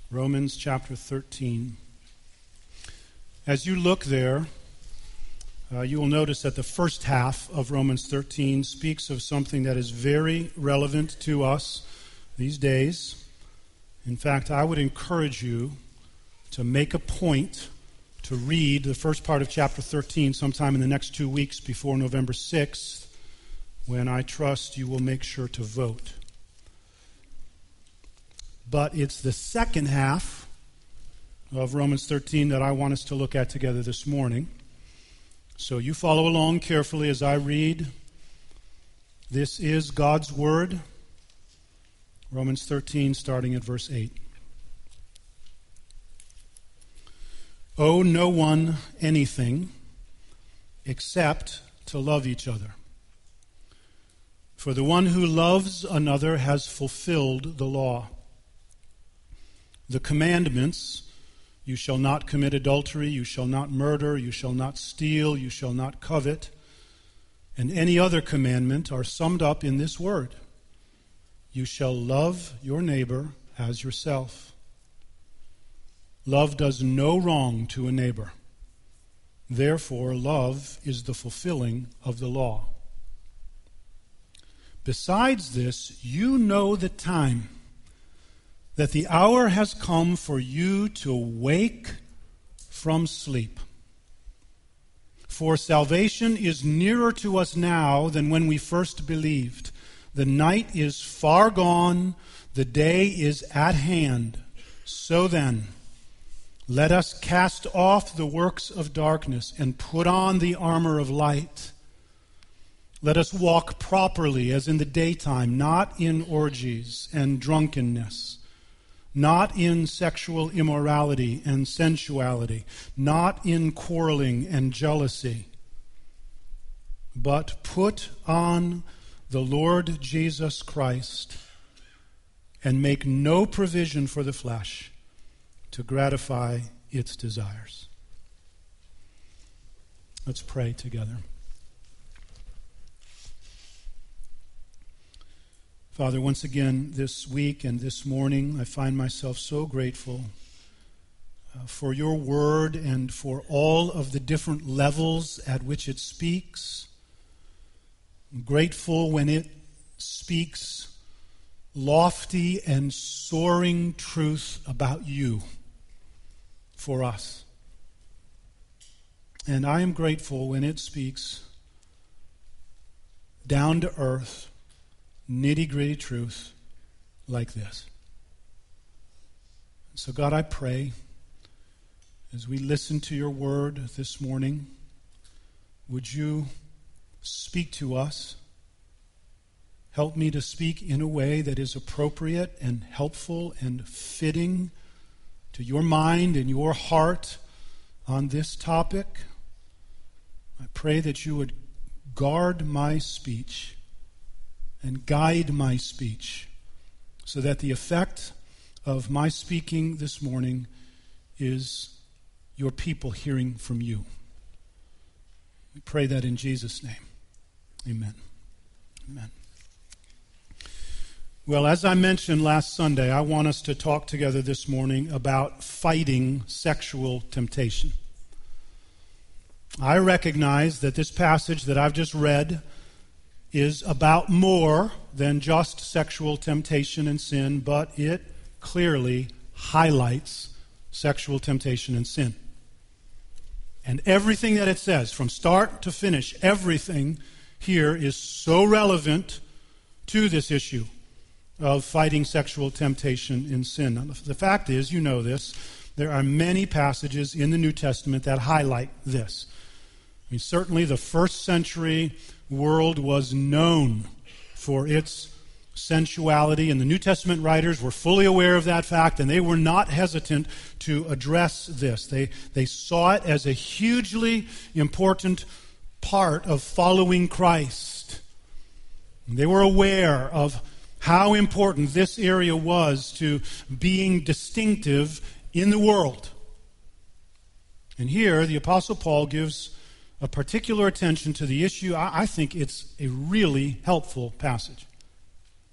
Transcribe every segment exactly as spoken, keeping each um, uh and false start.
Romans chapter thirteen. As you look there, uh, you will notice that the first half of Romans thirteen speaks of something that is very relevant to us these days. In fact, I would encourage you to make a point to read the first part of chapter thirteen sometime in the next two weeks before November sixth, when I trust you will make sure to vote. But it's the second half of Romans thirteen that I want us to look at together this morning. So you follow along carefully as I read. This is God's Word. Romans thirteen, starting at verse eight. Owe no one anything except to love each other. For the one who loves another has fulfilled the law. The commandments, you shall not commit adultery, you shall not murder, you shall not steal, you shall not covet, and any other commandment are summed up in this word: you shall love your neighbor as yourself. Love does no wrong to a neighbor. Therefore, love is the fulfilling of the law. Besides this, you know the time, that the hour has come for you to wake from sleep. For salvation is nearer to us now than when we first believed. The night is far gone, the day is at hand. So then, let us cast off the works of darkness and put on the armor of light. Let us walk properly as in the daytime, not in orgies and drunkenness, not in sexual immorality and sensuality, not in quarreling and jealousy, but put on the Lord Jesus Christ and make no provision for the flesh to gratify its desires. Let's pray together. Father, once again this week and this morning, I find myself so grateful uh, for your word and for all of the different levels at which it speaks. I'm grateful when it speaks lofty and soaring truth about you for us. And I am grateful when it speaks down to earth, nitty-gritty truth like this. So God, I pray, as we listen to your word this morning, would you speak to us? Help me to speak in a way that is appropriate and helpful and fitting to your mind and your heart on this topic. I pray that you would guard my speech and guide my speech, so that the effect of my speaking this morning is your people hearing from you. We pray that in Jesus' name. Amen. Amen. Well, as I mentioned last Sunday, I want us to talk together this morning about fighting sexual temptation. I recognize that this passage that I've just read is about more than just sexual temptation and sin, but it clearly highlights sexual temptation and sin. And everything that it says, from start to finish, everything here is so relevant to this issue of fighting sexual temptation and sin. Now, the fact is, you know this, there are many passages in the New Testament that highlight this. I mean, certainly the first century world was known for its sensuality, and the New Testament writers were fully aware of that fact, and they were not hesitant to address this. They, they saw it as a hugely important part of following Christ. They were aware of how important this area was to being distinctive in the world. And here, the Apostle Paul gives a particular attention to the issue. I, I think it's a really helpful passage.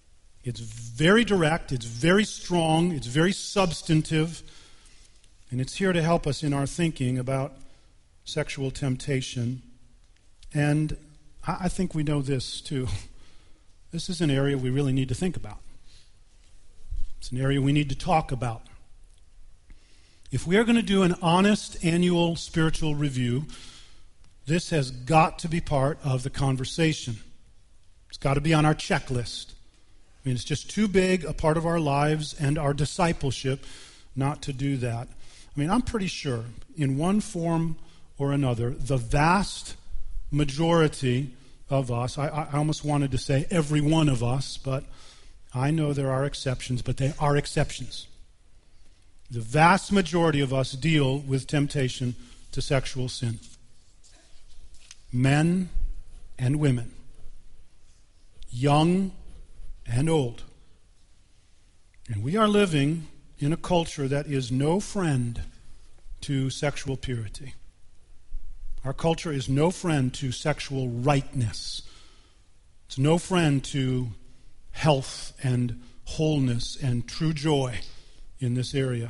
It's very direct, it's very strong, it's very substantive, and it's here to help us in our thinking about sexual temptation. And I think we know this too. This is an area we really need to think about. It's an area we need to talk about. If we are going to do an honest annual spiritual review, this has got to be part of the conversation. It's got to be on our checklist. I mean, it's just too big a part of our lives and our discipleship not to do that. I mean, I'm pretty sure, in one form or another, the vast majority of us, I, I almost wanted to say every one of us, but I know there are exceptions, but they are exceptions. The vast majority of us deal with temptation to sexual sin. Men and women. Young and old. And we are living in a culture that is no friend to sexual purity. Our culture is no friend to sexual rightness. It's no friend to health and wholeness and true joy in this area.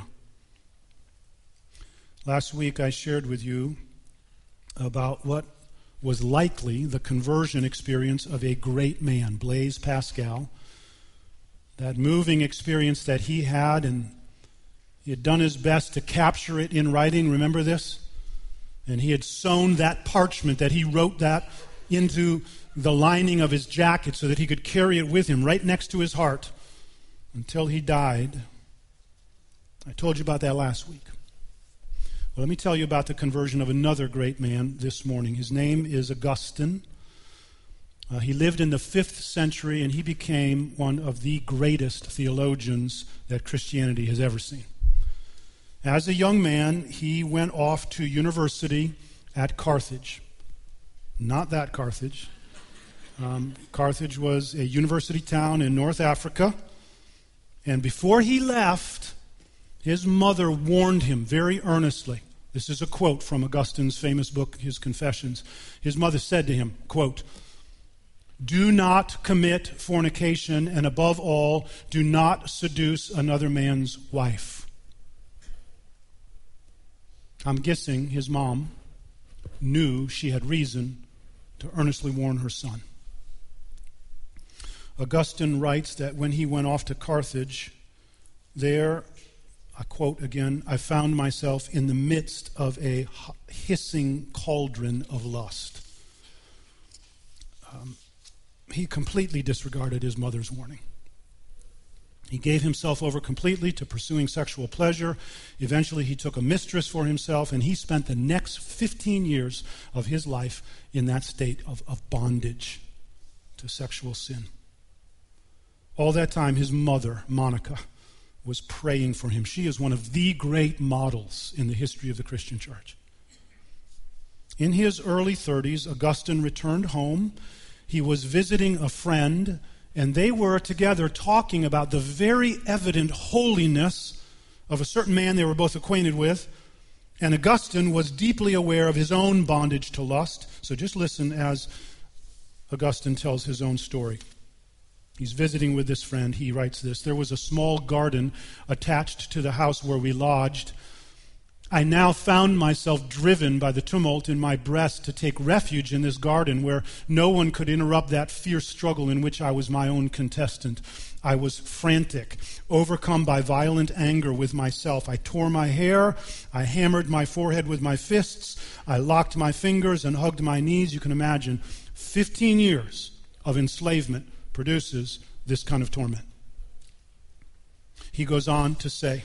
Last week I shared with you about what was likely the conversion experience of a great man, Blaise Pascal. That moving experience that he had, and he had done his best to capture it in writing. Remember this? And he had sewn that parchment that he wrote that into the lining of his jacket so that he could carry it with him right next to his heart until he died. I told you about that last week. Well, let me tell you about the conversion of another great man this morning. His name is Augustine. Uh, he lived in the fifth century, and he became one of the greatest theologians that Christianity has ever seen. As a young man, he went off to university at Carthage. Not that Carthage. Um, Carthage was a university town in North Africa. And before he left, his mother warned him very earnestly. This is a quote from Augustine's famous book, his Confessions. His mother said to him, quote, "Do not commit fornication, and above all, do not seduce another man's wife." I'm guessing his mom knew she had reason to earnestly warn her son. Augustine writes that when he went off to Carthage, there, I quote again, "I found myself in the midst of a hissing cauldron of lust." Um, he completely disregarded his mother's warning. He gave himself over completely to pursuing sexual pleasure. Eventually, he took a mistress for himself, and he spent the next fifteen years of his life in that state of, of bondage to sexual sin. All that time, his mother, Monica, was praying for him. She is one of the great models in the history of the Christian church. In his early thirties, Augustine returned home. He was visiting a friend, and they were together talking about the very evident holiness of a certain man they were both acquainted with. And Augustine was deeply aware of his own bondage to lust. So just listen as Augustine tells his own story. He's visiting with this friend. He writes this: "There was a small garden attached to the house where we lodged. I now found myself driven by the tumult in my breast to take refuge in this garden where no one could interrupt that fierce struggle in which I was my own contestant. I was frantic, overcome by violent anger with myself. I tore my hair, I hammered my forehead with my fists, I locked my fingers and hugged my knees." You can imagine, fifteen years of enslavement produces this kind of torment. He goes on to say,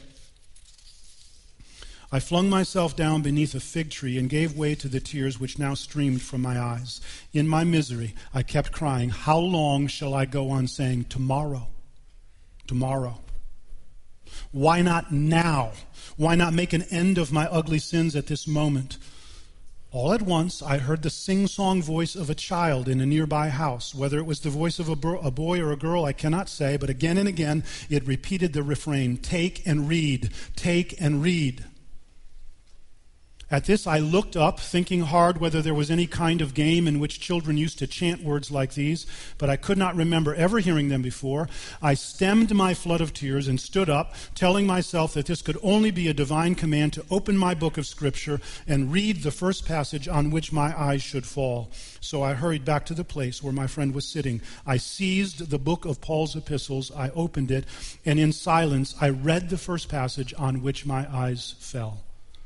"I flung myself down beneath a fig tree and gave way to the tears which now streamed from my eyes. In my misery, I kept crying, 'How long shall I go on saying, tomorrow, tomorrow? Why not now? Why not make an end of my ugly sins at this moment?' All at once, I heard the sing-song voice of a child in a nearby house. Whether it was the voice of a, bro- a boy or a girl, I cannot say, but again and again, it repeated the refrain, 'Take and read, take and read.' At this I looked up, thinking hard whether there was any kind of game in which children used to chant words like these, but I could not remember ever hearing them before. I stemmed my flood of tears and stood up, telling myself that this could only be a divine command to open my book of Scripture and read the first passage on which my eyes should fall. So I hurried back to the place where my friend was sitting. I seized the book of Paul's epistles, I opened it, and in silence I read the first passage on which my eyes fell.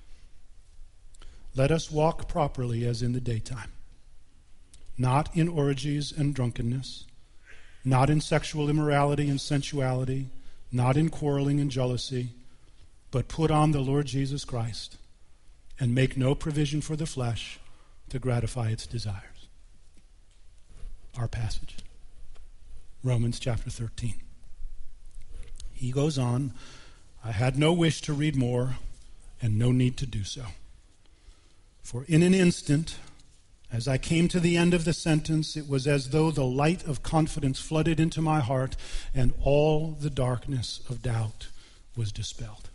Let us walk properly as in the daytime, not in orgies and drunkenness, not in sexual immorality and sensuality, not in quarreling and jealousy, but put on the Lord Jesus Christ and make no provision for the flesh to gratify its desires. Our passage, Romans chapter thirteen. He goes on, I had no wish to read more and no need to do so. For in an instant, as I came to the end of the sentence, it was as though the light of confidence flooded into my heart and all the darkness of doubt was dispelled.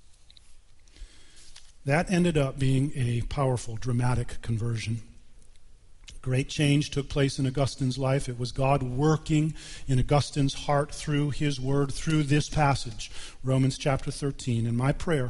That ended up being a powerful, dramatic conversion. Great change took place in Augustine's life. It was God working in Augustine's heart through his word, through this passage, Romans chapter thirteen. And my prayer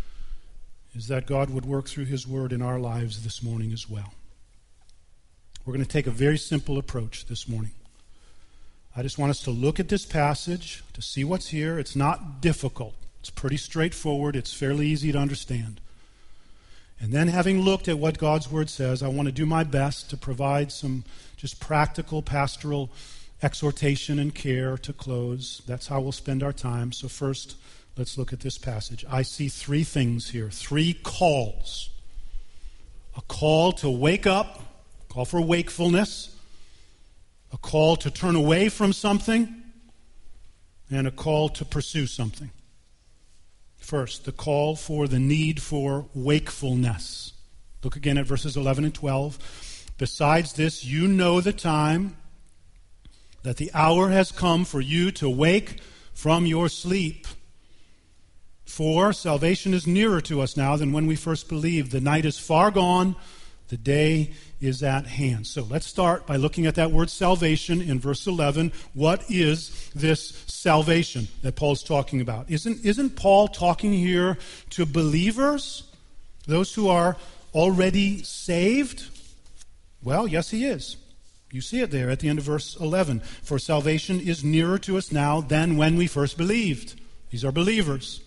is that God would work through his word in our lives this morning as well. We're going to take a very simple approach this morning. I just want us to look at this passage, to see what's here. It's not difficult. It's pretty straightforward. It's fairly easy to understand. And then, having looked at what God's word says, I want to do my best to provide some just practical pastoral exhortation and care to close. That's how we'll spend our time. So first, let's look at this passage. I see three things here, three calls. A call to wake up, a call for wakefulness, a call to turn away from something, and a call to pursue something. First, the call for the need for wakefulness. Look again at verses eleven and twelve. Besides this, you know the time, that the hour has come for you to wake from your sleep. For salvation is nearer to us now than when we first believed. The night is far gone, the day is at hand. So let's start by looking at that word salvation in verse eleven. What is this salvation that Paul's talking about? Isn't, isn't Paul talking here to believers, those who are already saved? Well, yes, he is. You see it there at the end of verse eleven. For salvation is nearer to us now than when we first believed. These are believers.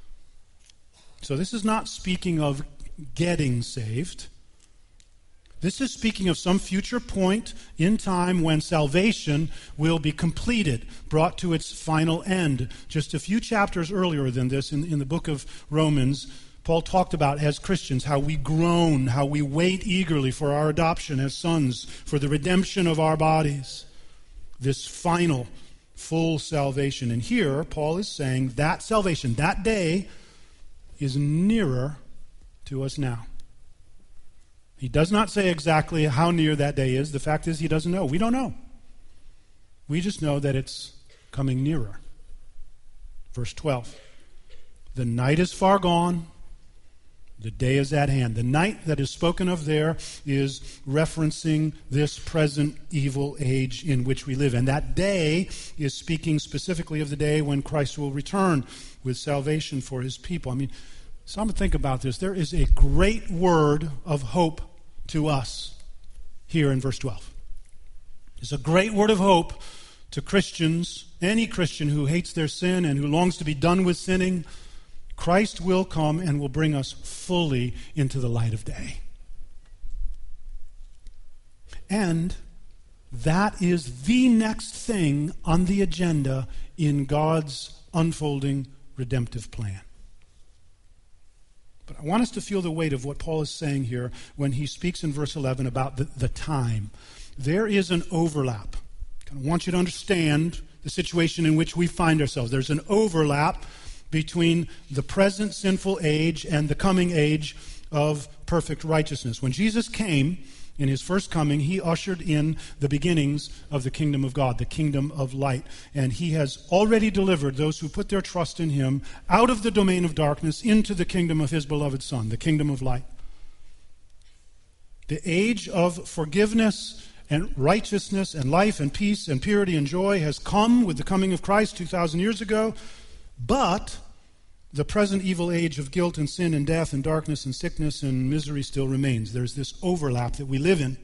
So this is not speaking of getting saved. This is speaking of some future point in time when salvation will be completed, brought to its final end. Just a few chapters earlier than this, in, in the book of Romans, Paul talked about, as Christians, how we groan, how we wait eagerly for our adoption as sons, for the redemption of our bodies. This final, full salvation. And here, Paul is saying that salvation, that day, is nearer to us now. He does not say exactly how near that day is. The fact is, he doesn't know. We don't know. We just know that it's coming nearer. Verse twelve. The night is far gone. The day is at hand. The night that is spoken of there is referencing this present evil age in which we live. And that day is speaking specifically of the day when Christ will return with salvation for his people. I mean, some think about this. There is a great word of hope to us here in verse twelve. It's a great word of hope to Christians, any Christian who hates their sin and who longs to be done with sinning. Christ will come and will bring us fully into the light of day. And that is the next thing on the agenda in God's unfolding redemptive plan. But I want us to feel the weight of what Paul is saying here when he speaks in verse eleven about the, the time. There is an overlap. I want you to understand the situation in which we find ourselves. There's an overlap between the present sinful age and the coming age of perfect righteousness. When Jesus came in his first coming, he ushered in the beginnings of the kingdom of God, the kingdom of light. And he has already delivered those who put their trust in him out of the domain of darkness into the kingdom of his beloved Son, the kingdom of light. The age of forgiveness and righteousness and life and peace and purity and joy has come with the coming of Christ two thousand years ago, but the present evil age of guilt and sin and death and darkness and sickness and misery still remains. There's this overlap that we live in.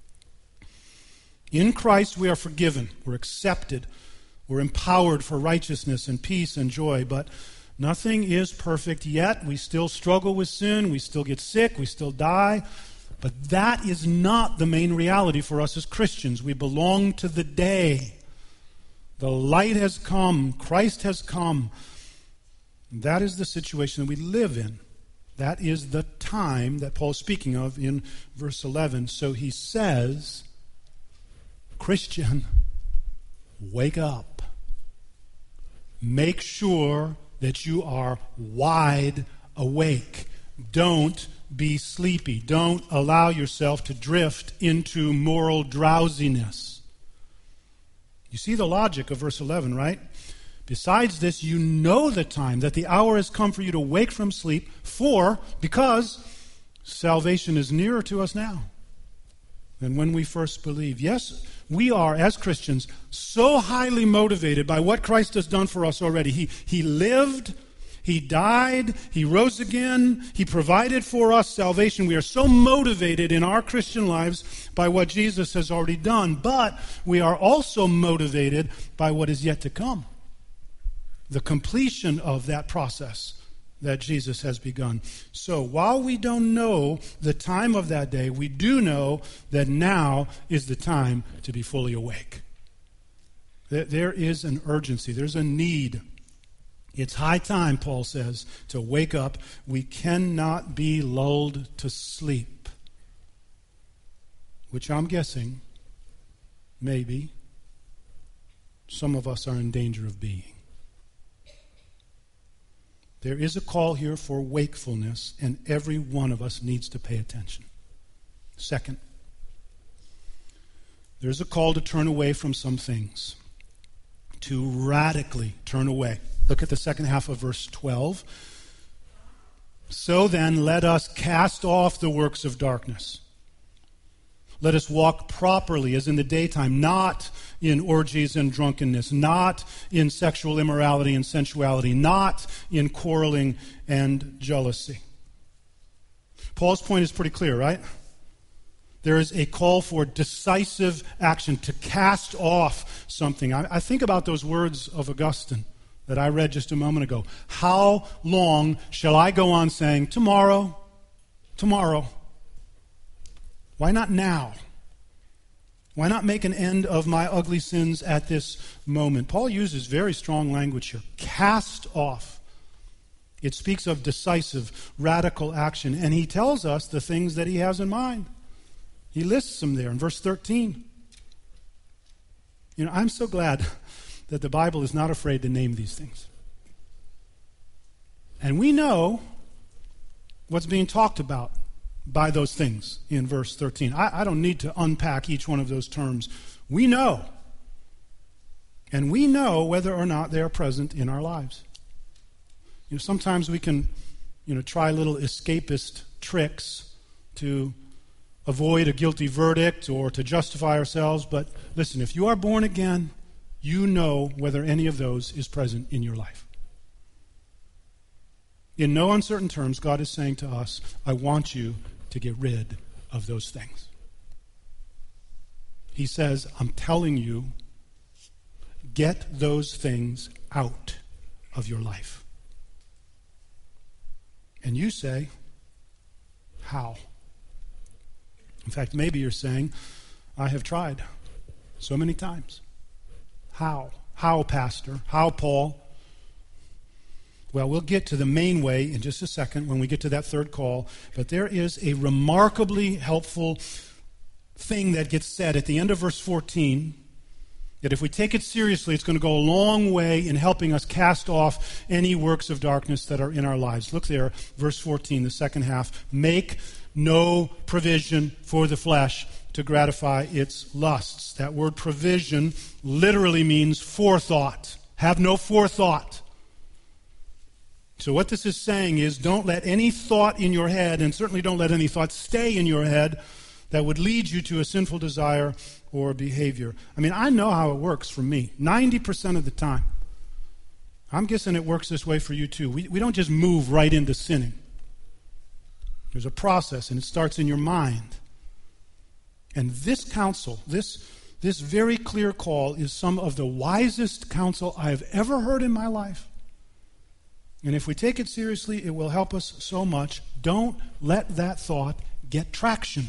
In Christ we are forgiven, we're accepted, we're empowered for righteousness and peace and joy, but nothing is perfect yet. We still struggle with sin, we still get sick, we still die, but that is not the main reality for us as Christians. We belong to the day. The light has come, Christ has come. That is the situation that we live in. That is the time that Paul is speaking of in verse eleven. So he says, Christian, wake up. Make sure that you are wide awake. Don't be sleepy. Don't allow yourself to drift into moral drowsiness. You see the logic of verse eleven, right? Besides this, you know the time, that the hour has come for you to wake from sleep, for, because salvation is nearer to us now than when we first believed. Yes, we are, as Christians, so highly motivated by what Christ has done for us already. He, he lived, He died, He rose again, He provided for us salvation. We are so motivated in our Christian lives by what Jesus has already done, but we are also motivated by what is yet to come. The completion of that process that Jesus has begun. So while we don't know the time of that day, we do know that now is the time to be fully awake. There is an urgency, there's a need. It's high time, Paul says, to wake up. We cannot be lulled to sleep, which I'm guessing, maybe, some of us are in danger of being. There is a call here for wakefulness, and every one of us needs to pay attention. Second, there's a call to turn away from some things, to radically turn away. Look at the second half of verse twelve. So then, let us cast off the works of darkness. Let us walk properly as in the daytime, not in orgies and drunkenness, not in sexual immorality and sensuality, not in quarreling and jealousy. Paul's point is pretty clear, right? There is a call for decisive action, to cast off something. I, I think about those words of Augustine that I read just a moment ago. How long shall I go on saying, tomorrow, tomorrow? Why not now? Why not make an end of my ugly sins at this moment? Paul uses very strong language here. Cast off. It speaks of decisive, radical action. And he tells us the things that he has in mind. He lists them there in verse thirteen. You know, I'm so glad that the Bible is not afraid to name these things. And we know what's being talked about by those things in verse thirteen. I, I don't need to unpack each one of those terms. We know. And we know whether or not they are present in our lives. You know, sometimes we can, you know, try little escapist tricks to avoid a guilty verdict or to justify ourselves. But listen, if you are born again, you know whether any of those is present in your life. In no uncertain terms, God is saying to us, I want you to get rid of those things. He says, I'm telling you, get those things out of your life. And you say, how? In fact, maybe you're saying, I have tried so many times. How? How, Pastor? How, Paul? Well, we'll get to the main way in just a second when we get to that third call. But there is a remarkably helpful thing that gets said at the end of verse fourteen, that if we take it seriously, it's going to go a long way in helping us cast off any works of darkness that are in our lives. Look there, verse fourteen, the second half. Make no provision for the flesh to gratify its lusts. That word provision literally means forethought. Have no forethought. So what this is saying is, don't let any thought in your head, and certainly don't let any thought stay in your head, that would lead you to a sinful desire or behavior. I mean, I know how it works for me, ninety percent of the time. I'm guessing it works this way for you too. We, we don't just move right into sinning. There's a process, and it starts in your mind. And this counsel, this, this very clear call, is some of the wisest counsel I have ever heard in my life. And if we take it seriously, it will help us so much. Don't let that thought get traction.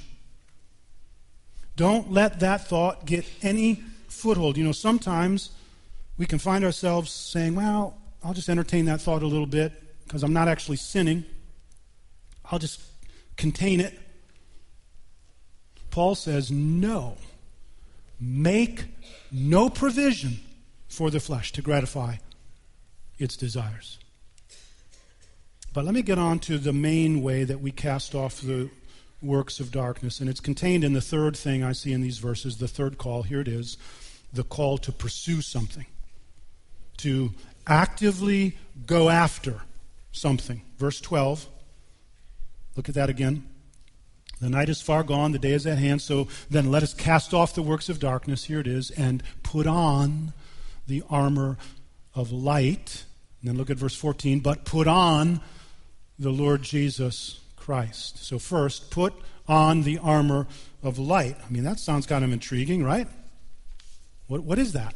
Don't let that thought get any foothold. You know, sometimes we can find ourselves saying, well, I'll just entertain that thought a little bit because I'm not actually sinning. I'll just contain it. Paul says, no. Make no provision for the flesh to gratify its desires. But let me get on to the main way that we cast off the works of darkness, and it's contained in the third thing I see in these verses, the third call. Here it is, the call to pursue something, to actively go after something. Verse twelve, look at that again. The night is far gone, the day is at hand, so then let us cast off the works of darkness, here it is, and put on the armor of light. And then look at verse fourteen, but put on the Lord Jesus Christ. So first, put on the armor of light. I mean, that sounds kind of intriguing, right? What, what is that?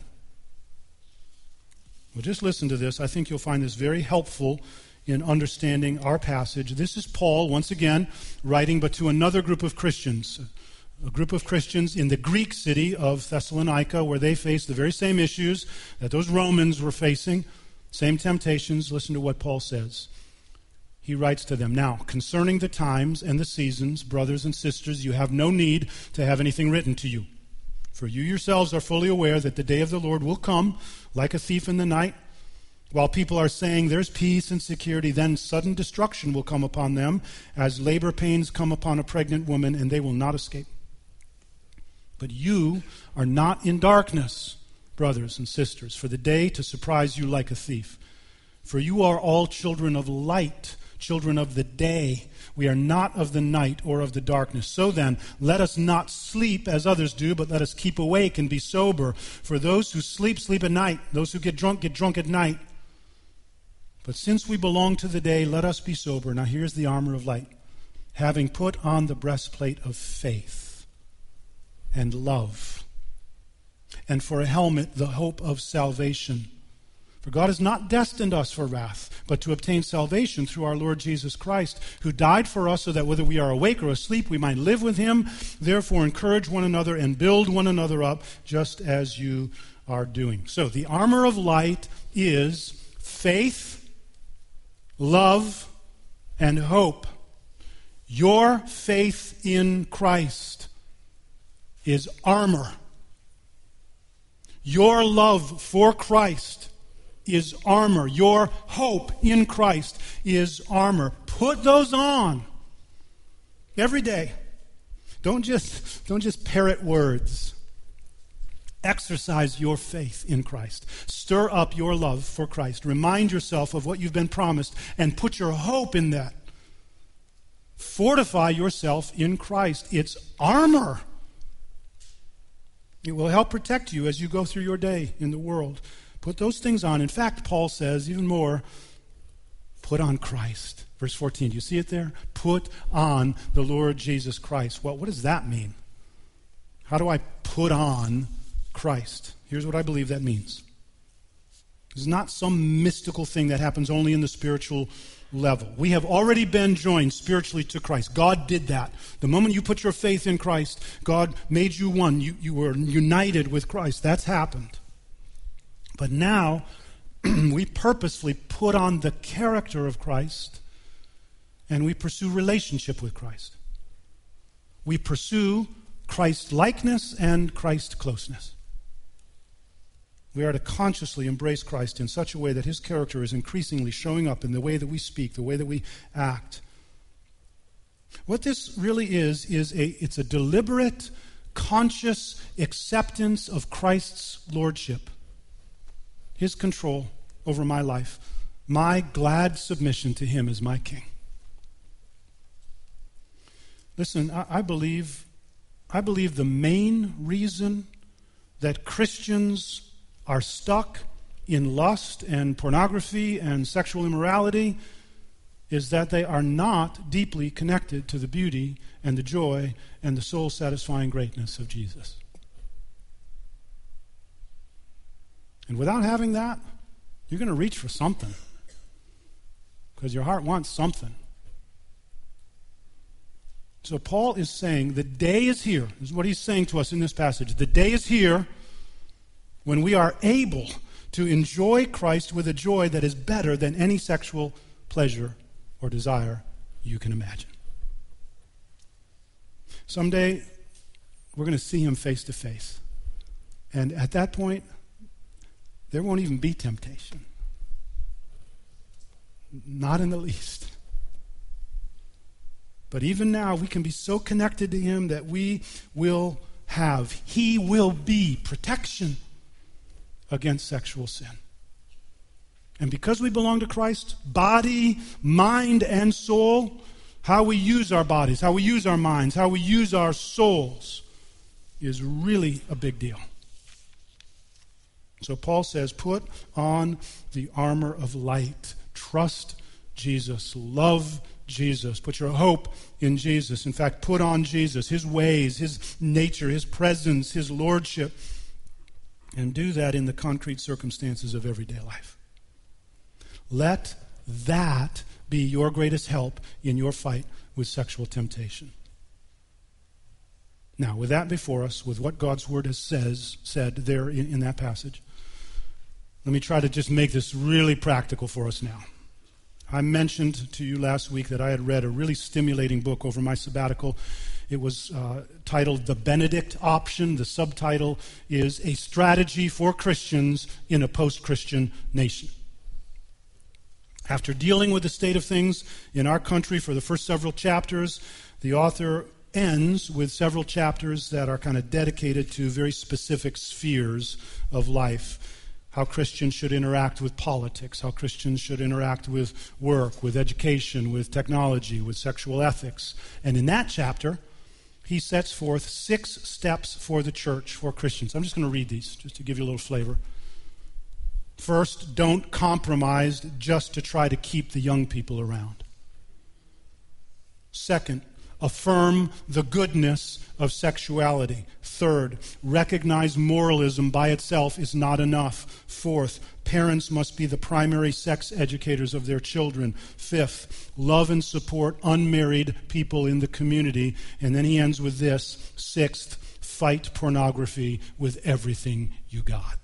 Well, just listen to this. I think you'll find this very helpful in understanding our passage. This is Paul, once again, writing, but to another group of Christians, a group of Christians in the Greek city of Thessalonica, where they faced the very same issues that those Romans were facing, same temptations. Listen to what Paul says. He writes to them, now, concerning the times and the seasons, brothers and sisters, you have no need to have anything written to you. For you yourselves are fully aware that the day of the Lord will come like a thief in the night. While people are saying there's peace and security, then sudden destruction will come upon them as labor pains come upon a pregnant woman, and they will not escape. But you are not in darkness, brothers and sisters, for the day to surprise you like a thief. For you are all children of light, children of the day. We are not of the night or of the darkness. So then, let us not sleep as others do, but let us keep awake and be sober. For those who sleep, sleep at night. Those who get drunk, get drunk at night. But since we belong to the day, let us be sober. Now here's the armor of light. Having put on the breastplate of faith and love, and for a helmet, the hope of salvation. For God has not destined us for wrath, but to obtain salvation through our Lord Jesus Christ, who died for us so that whether we are awake or asleep, we might live with him. Therefore, encourage one another and build one another up, just as you are doing. So, the armor of light is faith, love, and hope. Your faith in Christ is armor. Your love for Christ is armor. Your hope in Christ is armor. Put those on every day. Don't just, don't just parrot words. Exercise your faith in Christ. Stir up your love for Christ. Remind yourself of what you've been promised and put your hope in that. Fortify yourself in Christ. It's armor. It will help protect you as you go through your day in the world. Put those things on. In fact, Paul says even more, put on Christ. Verse fourteen, do you see it there? Put on the Lord Jesus Christ. Well, what does that mean? How do I put on Christ? Here's what I believe that means. It's not some mystical thing that happens only in the spiritual level. We have already been joined spiritually to Christ. God did that. The moment you put your faith in Christ, God made you one. You, you were united with Christ. That's happened. But now, we purposefully put on the character of Christ, and we pursue relationship with Christ. We pursue Christ-likeness and Christ-closeness. We are to consciously embrace Christ in such a way that his character is increasingly showing up in the way that we speak, the way that we act. What this really is, is a it's a deliberate, conscious acceptance of Christ's lordship, his control over my life, my glad submission to him as my king. Listen, I, I believe I believe the main reason that Christians are stuck in lust and pornography and sexual immorality is that they are not deeply connected to the beauty and the joy and the soul-satisfying greatness of Jesus. And without having that, you're going to reach for something because your heart wants something. So Paul is saying the day is here. This is what he's saying to us in this passage. The day is here when we are able to enjoy Christ with a joy that is better than any sexual pleasure or desire you can imagine. Someday, we're going to see him face to face. And at that point, there won't even be temptation. Not in the least. But even now, we can be so connected to him that we will have, he will be protection against sexual sin. And because we belong to Christ, body, mind, and soul, how we use our bodies, how we use our minds, how we use our souls is really a big deal. So Paul says, put on the armor of light. Trust Jesus. Love Jesus. Put your hope in Jesus. In fact, put on Jesus, his ways, his nature, his presence, his lordship. And do that in the concrete circumstances of everyday life. Let that be your greatest help in your fight with sexual temptation. Now, with that before us, with what God's Word has says, said there in, in that passage, let me try to just make this really practical for us now. I mentioned to you last week that I had read a really stimulating book over my sabbatical. It was uh, titled The Benedict Option. The subtitle is A Strategy for Christians in a Post-Christian Nation. After dealing with the state of things in our country for the first several chapters, the author ends with several chapters that are kind of dedicated to very specific spheres of life. How Christians should interact with politics, how Christians should interact with work, with education, with technology, with sexual ethics. And in that chapter, he sets forth six steps for the church, for Christians. I'm just going to read these, just to give you a little flavor. First, don't compromise just to try to keep the young people around. Second, affirm the goodness of sexuality. Third, recognize moralism by itself is not enough. Fourth, parents must be the primary sex educators of their children. Fifth, love and support unmarried people in the community. And then he ends with this. Sixth, fight pornography with everything you got.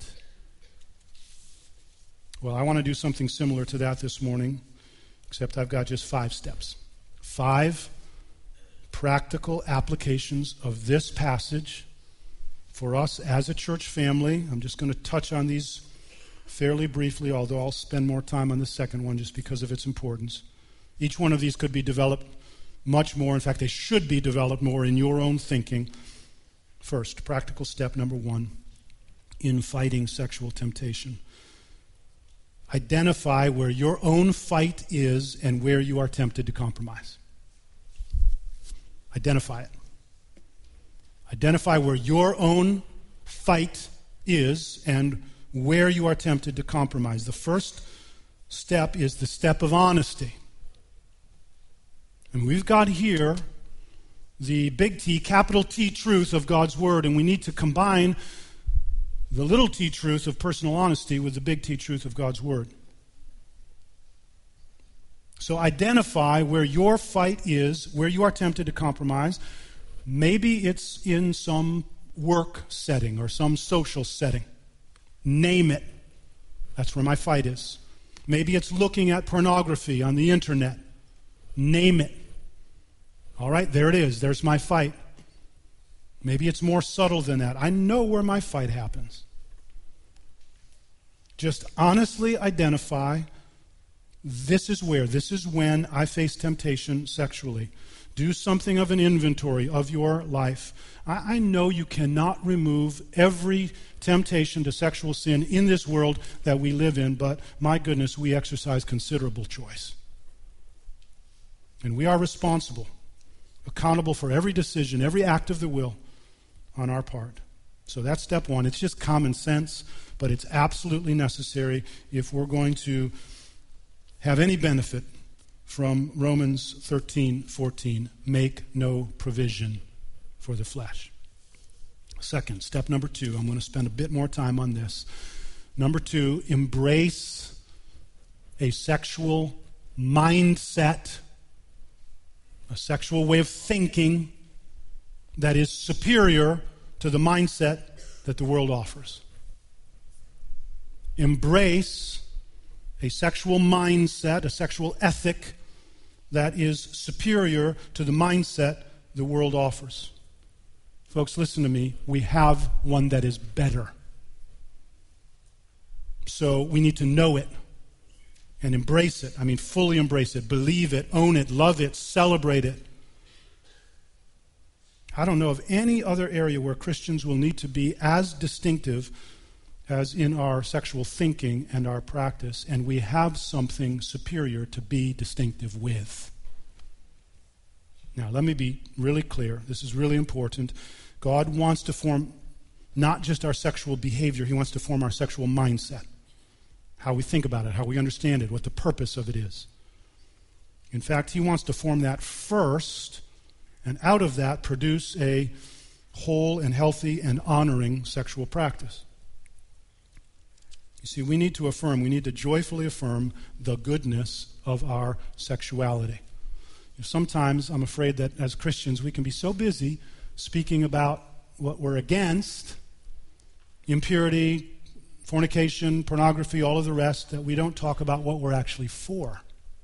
Well, I want to do something similar to that this morning, except I've got just five steps. Five practical applications of this passage for us as a church family. I'm just going to touch on these fairly briefly, although I'll spend more time on the second one just because of its importance. Each one of these could be developed much more. In fact, they should be developed more in your own thinking. First, practical step number one in fighting sexual temptation. Identify where your own fight is and where you are tempted to compromise. Identify it. Identify where your own fight is and where you are tempted to compromise. The first step is the step of honesty. And we've got here the big T, capital T truth of God's Word, and we need to combine the little t truth of personal honesty with the big T truth of God's Word. So identify where your fight is, where you are tempted to compromise. Maybe it's in some work setting or some social setting. Name it. That's where my fight is. Maybe it's looking at pornography on the internet. Name it. All right, there it is. There's my fight. Maybe it's more subtle than that. I know where my fight happens. Just honestly identify, this is where, this is when I face temptation sexually. Do something of an inventory of your life. I, I know you cannot remove every temptation to sexual sin in this world that we live in, but my goodness, we exercise considerable choice. And we are responsible, accountable for every decision, every act of the will on our part. So that's step one. It's just common sense, but it's absolutely necessary if we're going to have any benefit from Romans thirteen fourteen. Make no provision for the flesh. Second, step number two, I'm going to spend a bit more time on this. Number two, embrace a sexual mindset, a sexual way of thinking that is superior to the mindset that the world offers. Embrace a sexual mindset, a sexual ethic that is superior to the mindset the world offers. Folks, listen to me. We have one that is better. So we need to know it and embrace it. I mean, fully embrace it, believe it, own it, love it, celebrate it. I don't know of any other area where Christians will need to be as distinctive as in our sexual thinking and our practice, and we have something superior to be distinctive with. Now, let me be really clear. This is really important. God wants to form not just our sexual behavior, he wants to form our sexual mindset, how we think about it, how we understand it, what the purpose of it is. In fact, he wants to form that first, and out of that produce a whole and healthy and honoring sexual practice. You see, we need to affirm, we need to joyfully affirm the goodness of our sexuality. Sometimes I'm afraid that as Christians we can be so busy speaking about what we're against, impurity, fornication, pornography, all of the rest, that we don't talk about what we're actually for.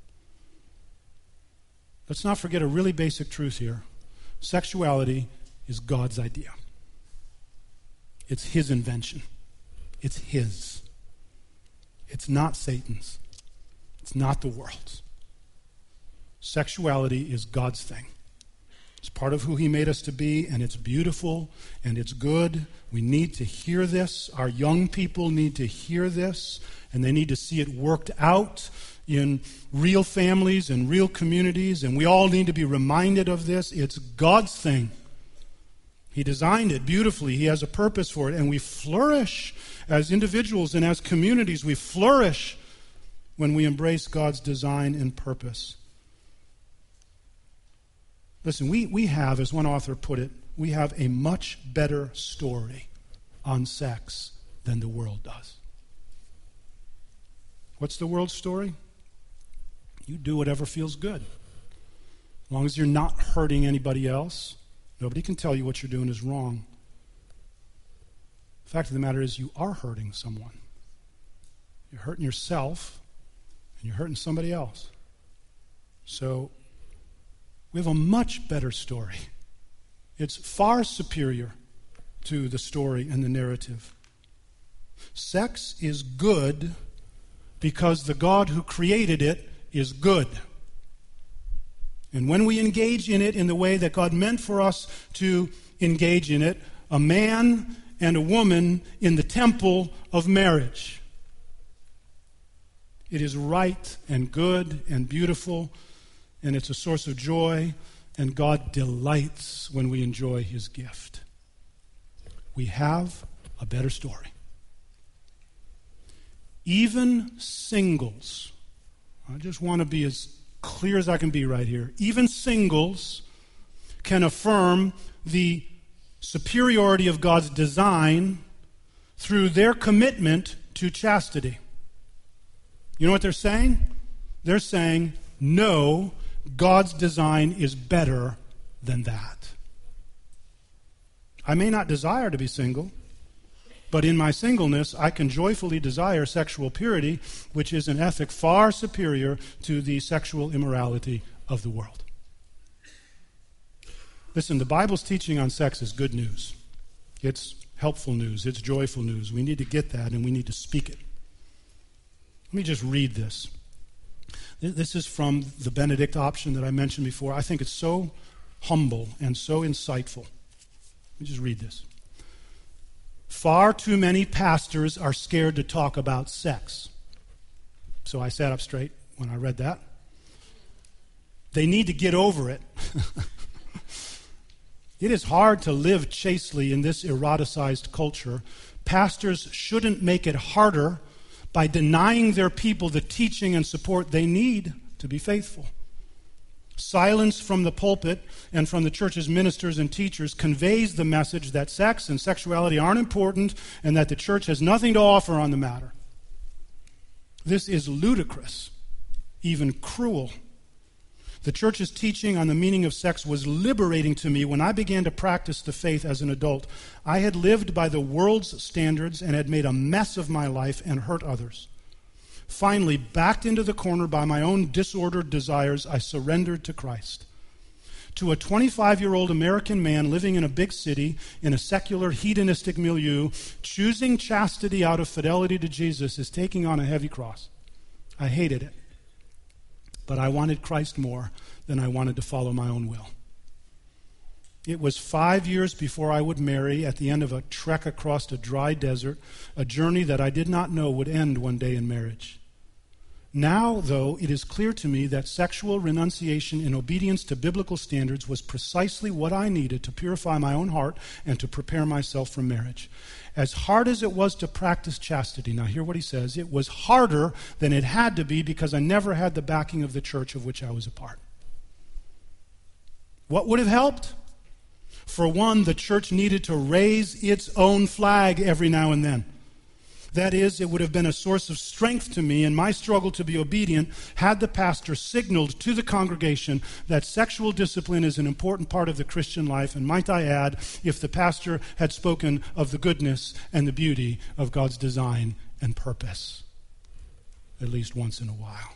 Let's not forget a really basic truth here. Sexuality is God's idea. It's his invention. It's his. It's not Satan's. It's not the world's. Sexuality is God's thing. It's part of who he made us to be, and it's beautiful, and it's good. We need to hear this. Our young people need to hear this, and they need to see it worked out in real families and real communities, and we all need to be reminded of this. It's God's thing. He designed it beautifully. He has a purpose for it, and we flourish as individuals and as communities. We flourish when we embrace God's design and purpose. Listen, we, we have, as one author put it, we have a much better story on sex than the world does. What's the world's story? You do whatever feels good. As long as you're not hurting anybody else, nobody can tell you what you're doing is wrong. The fact of the matter is you are hurting someone. You're hurting yourself, and you're hurting somebody else. So we have a much better story. It's far superior to the story and the narrative. Sex is good because the God who created it is good. And when we engage in it in the way that God meant for us to engage in it, a man and a woman in the temple of marriage, it is right and good and beautiful, and it's a source of joy, and God delights when we enjoy his gift. We have a better story. Even singles, I just want to be as clear as I can be right here, even singles can affirm the superiority of God's design through their commitment to chastity. You know what they're saying? They're saying, no, God's design is better than that. I may not desire to be single, but in my singleness, I can joyfully desire sexual purity, which is an ethic far superior to the sexual immorality of the world. Listen, the Bible's teaching on sex is good news. It's helpful news. It's joyful news. We need to get that, and we need to speak it. Let me just read this. This is from the Benedict option that I mentioned before. I think it's so humble and so insightful. Let me just read this. Far too many pastors are scared to talk about sex. So I sat up straight when I read that. They need to get over it. It is hard to live chastely in this eroticized culture. Pastors shouldn't make it harder by denying their people the teaching and support they need to be faithful. Silence from the pulpit and from the church's ministers and teachers conveys the message that sex and sexuality aren't important and that the church has nothing to offer on the matter. This is ludicrous, even cruel. The church's teaching on the meaning of sex was liberating to me when I began to practice the faith as an adult. I had lived by the world's standards and had made a mess of my life and hurt others. Finally, backed into the corner by my own disordered desires, I surrendered to Christ. To a twenty-five-year-old American man living in a big city, in a secular, hedonistic milieu, choosing chastity out of fidelity to Jesus is taking on a heavy cross. I hated it. But I wanted Christ more than I wanted to follow my own will. It was five years before I would marry at the end of a trek across a dry desert, a journey that I did not know would end one day in marriage. Now, though, it is clear to me that sexual renunciation in obedience to biblical standards was precisely what I needed to purify my own heart and to prepare myself for marriage. As hard as it was to practice chastity, now hear what he says, it was harder than it had to be because I never had the backing of the church of which I was a part. What would have helped? For one, the church needed to raise its own flag every now and then. That is, it would have been a source of strength to me in my struggle to be obedient had the pastor signaled to the congregation that sexual discipline is an important part of the Christian life, and might I add, if the pastor had spoken of the goodness and the beauty of God's design and purpose, at least once in a while.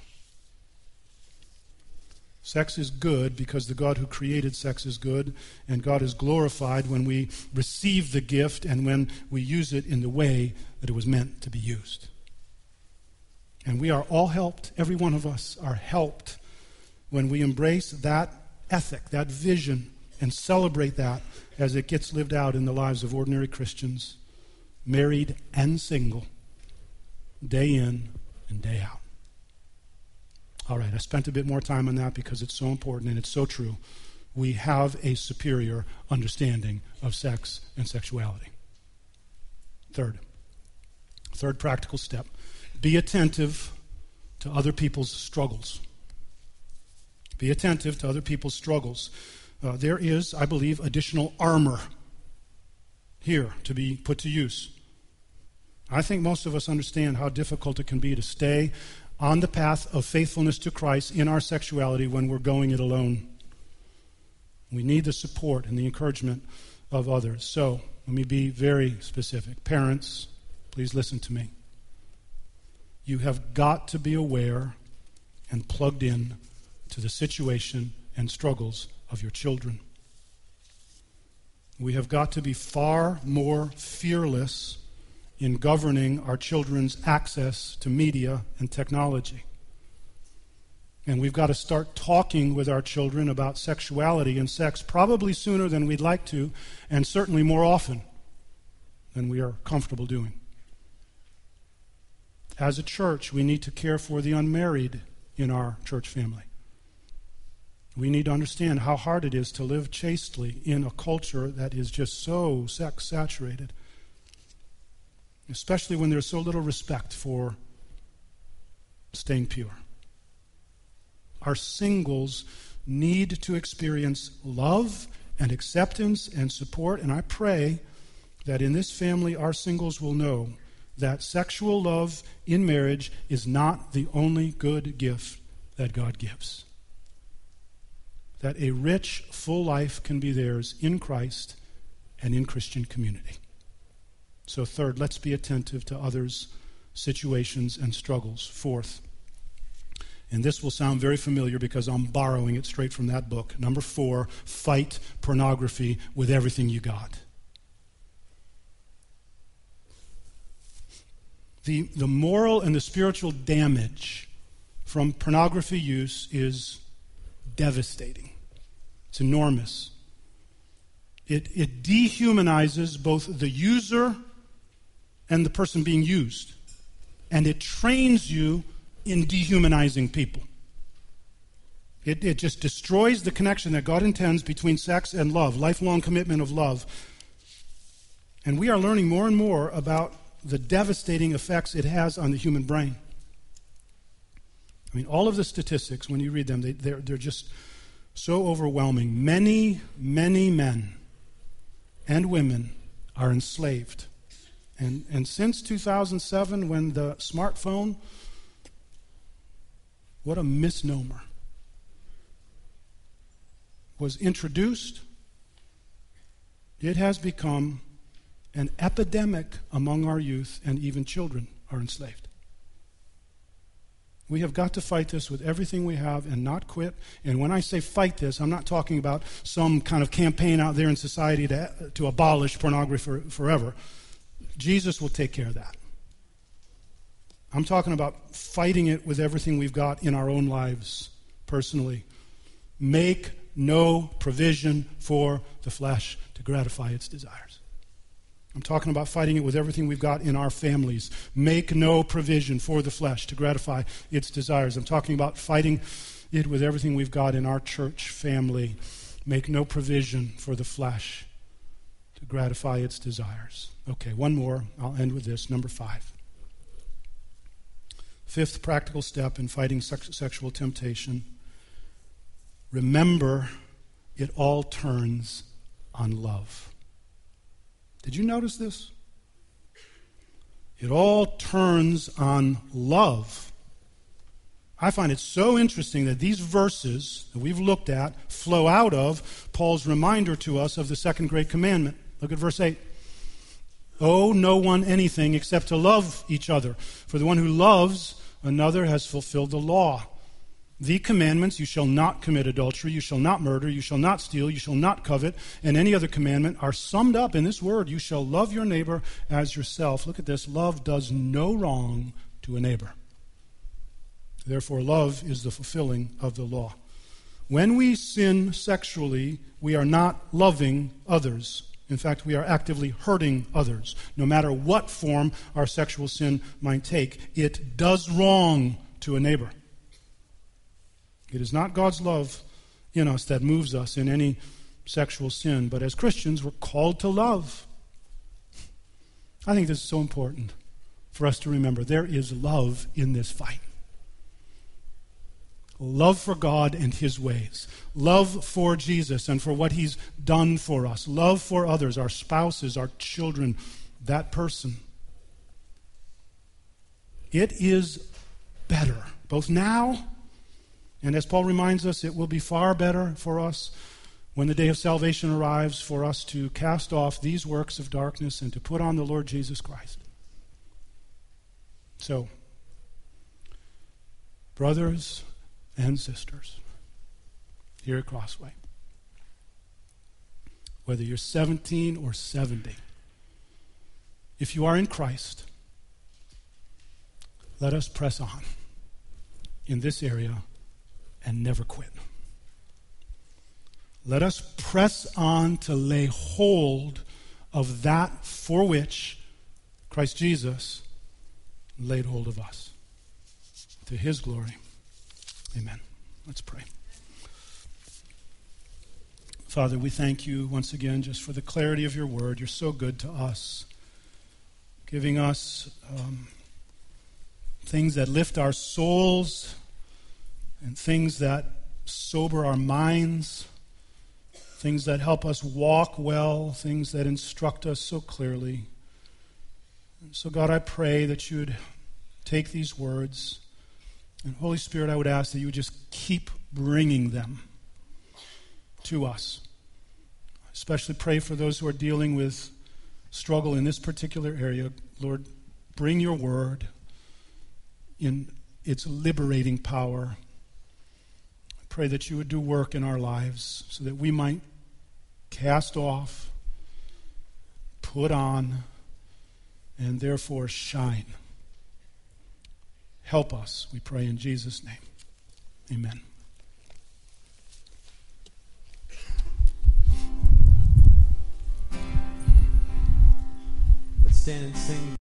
Sex is good because the God who created sex is good, and God is glorified when we receive the gift and when we use it in the way that it was meant to be used. And we are all helped, every one of us are helped when we embrace that ethic, that vision, and celebrate that as it gets lived out in the lives of ordinary Christians, married and single, day in and day out. All right, I spent a bit more time on that because it's so important and it's so true. We have a superior understanding of sex and sexuality. Third, third practical step, be attentive to other people's struggles. Be attentive to other people's struggles. Uh, there is, I believe, additional armor here to be put to use. I think most of us understand how difficult it can be to stay on the path of faithfulness to Christ in our sexuality when we're going it alone. We need the support and the encouragement of others. So, let me be very specific. Parents, please listen to me. You have got to be aware and plugged in to the situation and struggles of your children. We have got to be far more fearless in governing our children's access to media and technology. And we've got to start talking with our children about sexuality and sex probably sooner than we'd like to, and certainly more often than we are comfortable doing. As a church, we need to care for the unmarried in our church family. We need to understand how hard it is to live chastely in a culture that is just so sex-saturated, especially when there's so little respect for staying pure. Our singles need to experience love and acceptance and support, and I pray that in this family our singles will know that sexual love in marriage is not the only good gift that God gives. That a rich, full life can be theirs in Christ and in Christian community. So third, let's be attentive to others' situations and struggles. Fourth, and this will sound very familiar because I'm borrowing it straight from that book. Number four, fight pornography with everything you got. The, the moral and the spiritual damage from pornography use is devastating. It's enormous. It, it dehumanizes both the user and the person being used. And it trains you in dehumanizing people. It, it just destroys the connection that God intends between sex and love, lifelong commitment of love. And we are learning more and more about the devastating effects it has on the human brain. I mean, all of the statistics, when you read them, they, they're, they're just so overwhelming. Many, many men and women are enslaved. And, and since two thousand seven, when the smartphone, what a misnomer, was introduced, it has become an epidemic among our youth, and even children are enslaved. We have got to fight this with everything we have and not quit. And when I say fight this, I'm not talking about some kind of campaign out there in society to, to abolish pornography for, forever. Jesus will take care of that. I'm talking about fighting it with everything we've got in our own lives personally. Make no provision for the flesh to gratify its desires. I'm talking about fighting it with everything we've got in our families. Make no provision for the flesh to gratify its desires. I'm talking about fighting it with everything we've got in our church family. Make no provision for the flesh to gratify its desires. Okay, one more. I'll end with this. Number five. Fifth practical step in fighting sex- sexual temptation. Remember, it all turns on love. Did you notice this? It all turns on love. I find it so interesting that these verses that we've looked at flow out of Paul's reminder to us of the second great commandment. Look at verse eight. Owe no one anything except to love each other. For the one who loves another has fulfilled the law. The commandments, you shall not commit adultery, you shall not murder, you shall not steal, you shall not covet, and any other commandment are summed up in this word, you shall love your neighbor as yourself. Look at this, love does no wrong to a neighbor. Therefore, love is the fulfilling of the law. When we sin sexually, we are not loving others. In fact, we are actively hurting others. No matter what form our sexual sin might take, it does wrong to a neighbor. It is not God's love in us that moves us in any sexual sin, but as Christians, we're called to love. I think this is so important for us to remember. There is love in this fight. Love for God and His ways. Love for Jesus and for what He's done for us. Love for others, our spouses, our children, that person. It is better, both now, and as Paul reminds us, it will be far better for us when the day of salvation arrives for us to cast off these works of darkness and to put on the Lord Jesus Christ. So, brothers and sisters, here at Crossway, whether you're seventeen or seventy, if you are in Christ, let us press on in this area and never quit. Let us press on to lay hold of that for which Christ Jesus laid hold of us. To His glory. Amen. Let's pray. Father, we thank you once again just for the clarity of your word. You're so good to us, giving us um, things that lift our souls and things that sober our minds, things that help us walk well, things that instruct us so clearly. And so, God, I pray that you would take these words, and Holy Spirit, I would ask that you would just keep bringing them to us. I especially pray for those who are dealing with struggle in this particular area. Lord, bring your word in its liberating power. I pray that you would do work in our lives so that we might cast off, put on, and therefore shine. Help us, we pray in Jesus' name. Amen. Let's stand and sing.